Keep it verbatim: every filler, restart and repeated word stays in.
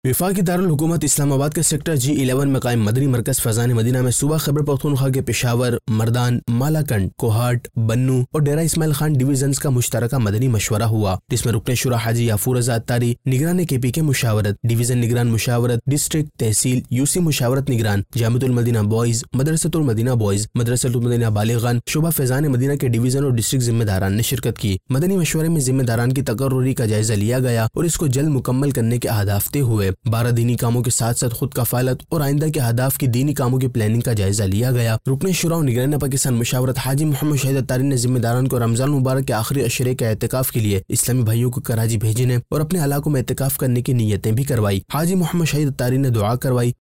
वफाकी दारुल हुकूमत इस्लामाबाद के सेक्टर जी इलेवन में कायम मदनी मरकज फैजान मदीना में सुबह खैबर पख्तूनख्वा के पेशावर, मर्दान, मालाकंड, कोहाट, बन्नू और डेरा इस्माइल खान डिवीजन का मुश्तरका मदनी मशवरा हुआ, जिसमें रुकन शुरा हाजी याफूर रज़ा अत्तारी, निगरान के पी के मुशावरत, डिवीजन निगरान मुशावरत, डिस्ट्रिक्ट तहसील यूसी मुशावरत निगरान, जामिअतुल मदीना बॉयज, मदरसतुल मदीना बॉयज, मदरसतुल मदीना बालिगान, शुबा फैजान मदीना के डिवीजन और डिस्ट्रिक्ट जिम्मेदारान ने शिरकत की। मदनी मशवरे में जिम्मेदारान की तकर्रुरी का जायजा लिया गया और इसको जल्द मुकम्मल करने के अहदाफ तय हुए। बारह दीनी कामों के साथ साथ खुद कफालत और आइंदा के अहदाफ की दीनी कामों की प्लानिंग का जायजा लिया गया। रुकन शुरा और निगरान पाकिस्तान मुशावरत हाजी मोहम्मद शहीद अत्तारी ने जिम्मेदारान को रमजान मुबारक के आखिरी अशरे के एहतिकाफ के लिए इस्लामी भाइयों को कराची भेजने और अपने इलाकों में एहतिकाफ करने की नीयतें भी करवाई। हाजी मोहम्मद शहीद अत्तारी ने दुआ करवाई